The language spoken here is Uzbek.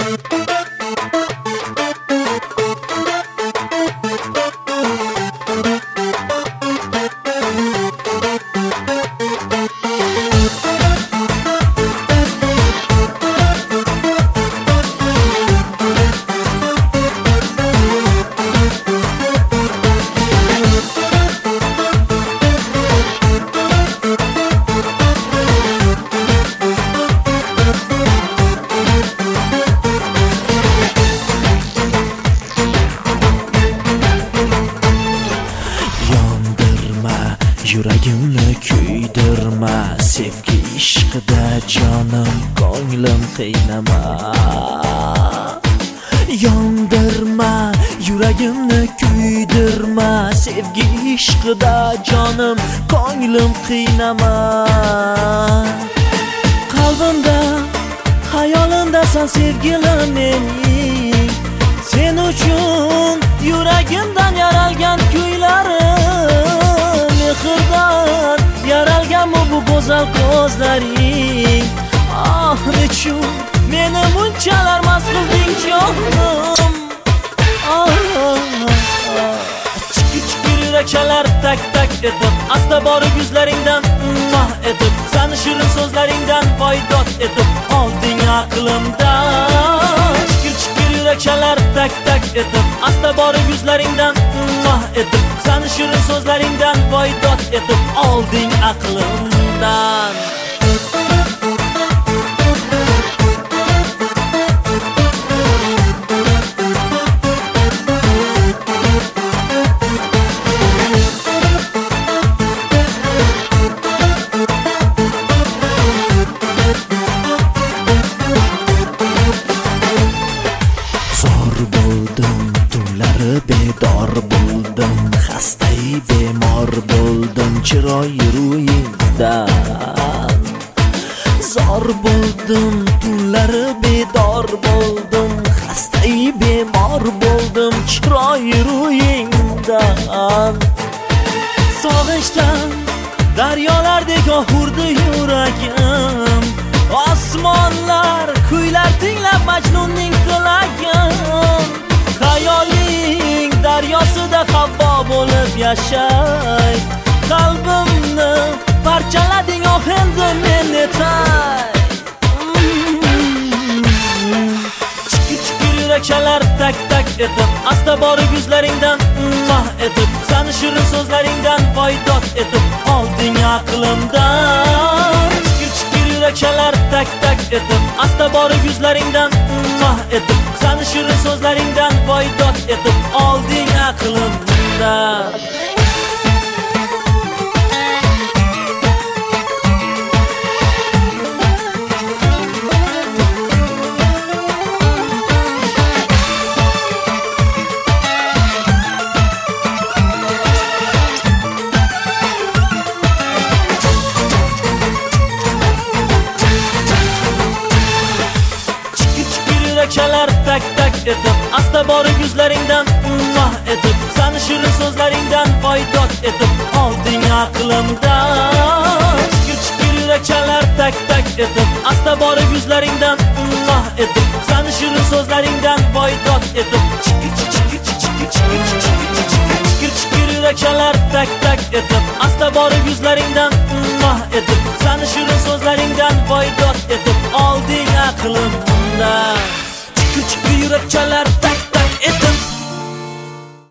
Yuragimni kuydirma, sevgi ishqida jonim, ko'nglim qiynama. Yondirma, yuragimni kuydirma, sevgi ishqida jonim, ko'nglim qiynama. Qalbimda, hayolimdasan sevgilim mening, sen uchun yuragimdan yaralgan kuylarim. Mehrdan yaralgan bu go'zal ko'zlaring, ah nechun meni bunchalar mast qilding jonim. Chikir yurakchalar tak tak etib, asta borib yuzlaringdan mah etib, sani shirin so'zlaringdan foydot etib olding aqlimdan. Chikir yurakchalar tak tak etib, asta borib yuzlaringdan mah etib, sani shirin so'zlaringdan foydot etib olding aqlimdan. Bedor bo'ldim, xastay bemor bo'ldim, chiroy ruhingdan zor bo'ldim, tunlari bedor bo'ldim, xastay bemor bo'ldim, chiroy ruhingdan. Sog'inchdan daryolardek ohurdi yuragim, osmonlar kuylar tinglab Majnunning tilagim. Hayoling daryosida Havvo bo'lib yashay, qalbimni parchalading oh endi men netay. Chikir yurakchalar tak tak etib, asta borib yuzlaringdan mah etib, sani shirin so'zlaringdan foydot etib olding aqlimdan. Chikir yurakchalar tak tak etib, asta borib yuzlaringdan mah etib, sani shirin so'zlaringdan foydot etib olding aqlimdan. Yurakchalar tak tak etib, asta borib yuzlaringdan mah etib, sani shirin so'zlaringdan foydot etib olding aqlimdan. Chikir yurakchalar tak tak etib, asta borib yuzlaringdan mah etib, sani shirin so'zlaringdan foydot etib chikir yurakchalar tak tak etib, asta borib yuzlaringdan mah etib, sani shirin so'zlaringdan foydot etib olding aqlimdan.